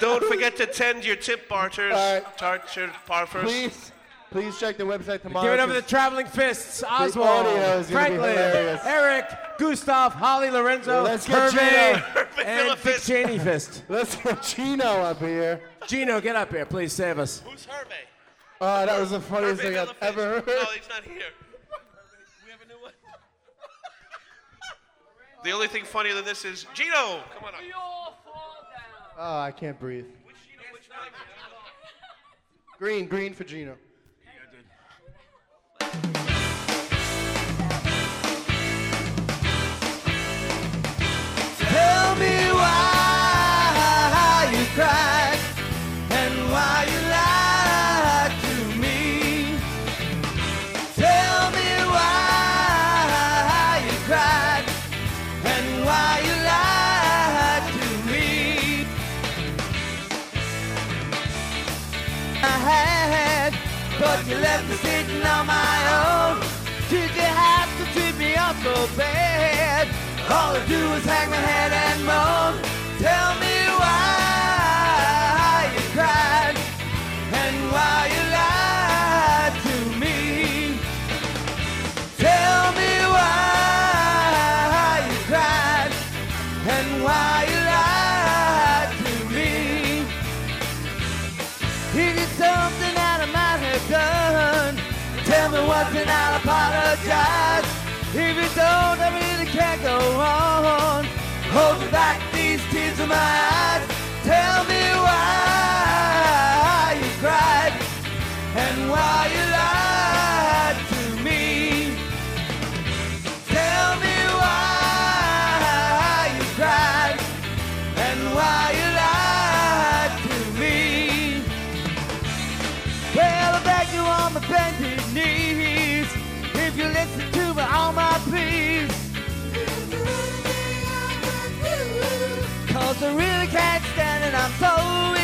Don't forget to tend your tip barters. Tarcher parfers. Please check the website tomorrow. Give it up to the Traveling Fists. audio Oswald, is gonna be Franklin, hilarious. Eric, Gustav, Holly Lorenzo, Let's get Hervé, and Dick Fist. Cheney Fist. Let's get Gino up here. Gino, get up here. Please save us. Who's Hervé? Oh, that was the funniest thing I've ever heard. No, he's not here. We have a new one. The only thing funnier than this is Gino. Come on up. Oh, I can't breathe. Which Gino? Which one? Green for Gino. Tell me why you cried and why you lied to me. Tell me why you cried and why you lied to me. I had, but you left me sitting on my own. Did you have to treat me up so bad? All I do is hang my head and moan. Tell me why you cried and why you lied to me. Tell me why you cried and why you lied to me. Is it something that I might have done? Tell me what's and I'll apologize. If you don't, I really can't go on. Holding back these tears in my eyes. Tell me why you cried and why you lied to me. Tell me why you cried and why you lied to me. Well, I beg you on my bended knees. If you listen to me on my pleas, 'cause I really can't stand it, I'm so